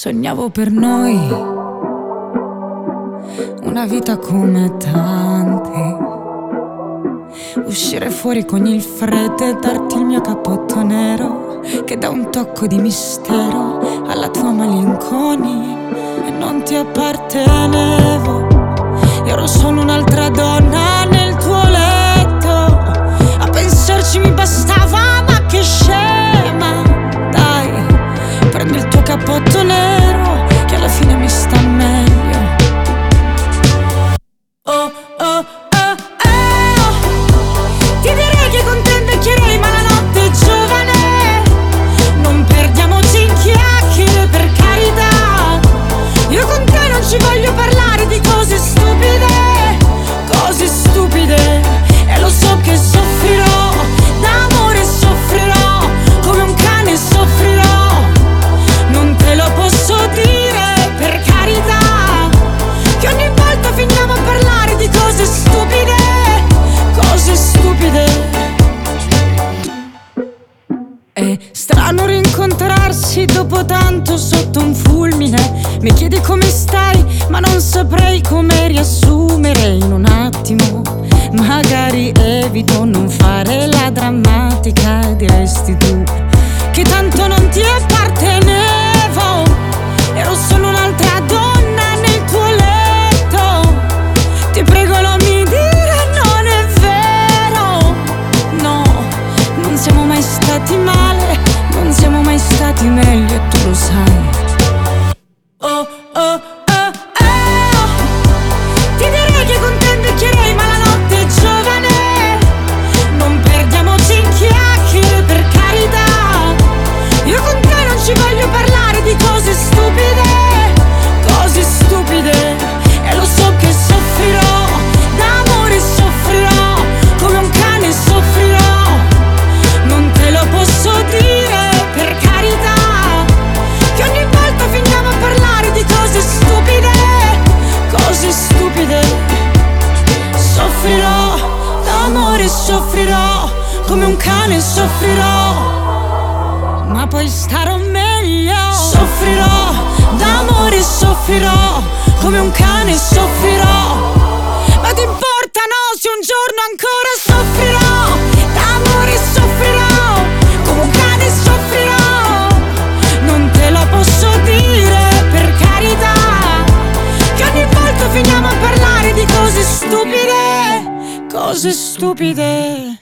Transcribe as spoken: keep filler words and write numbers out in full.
Sognavo per noi una vita come tanti, uscire fuori con il freddo e darti il mio cappotto nero che dà un tocco di mistero alla tua malinconia. E non ti appartenevo, ero solo un'altra donna nel tuo letto. A pensarci mi bastava, ma che scema. Dai, prendi il tuo cappotto nero che alla fine mi sta meglio. Oh, oh, oh, oh, ti direi che con te invecchierei, ma la notte è giovane. Non perdiamoci in chiacchiere, per carità. Io con te non ci voglio parlare di cose stupide, cose stupide. E lo so che soffrirò, d'amore soffrirò, come un cane soffrirò. Non te lo posso dire, per carità, che ogni volta finiamo a parlare di cose stupide, cose stupide. È strano rincontrarsi dopo tanto sotto un fulmine. Mi chiedi come stai, ma non saprei come riassumere in un attimo. Magari evito non fare la drammatica, diresti tu che tanto non ti appartenevo. Ero solo un'altra donna nel tuo letto. Ti prego non mi dire non è vero. No, non siamo mai stati male, non siamo mai stati meglio e tu lo sai. Oh, oh, oh, oh, ti direi che con te invecchierei, ma la notte è giovane. Non perdiamoci in chiacchiere, per carità. Io con te non ci voglio parlare di cose stupide, cose stupide. E lo so che soffrirò, d'amore soffrirò, come un cane soffrirò. Non te lo posso dire, per carità, che ogni volta finiamo a parlare di cose stupide, cose stupide. Soffrirò, d'amore soffrirò, come un cane soffrirò, ma poi starò meglio. Soffrirò, d'amore soffrirò, come un cane soffrirò. Ma ti importa no se un giorno ancora soffrirò, d'amore soffrirò, come un cane soffrirò. Non te lo posso dire, per carità, che ogni volta finiamo a parlare di cose stupide, cose stupide.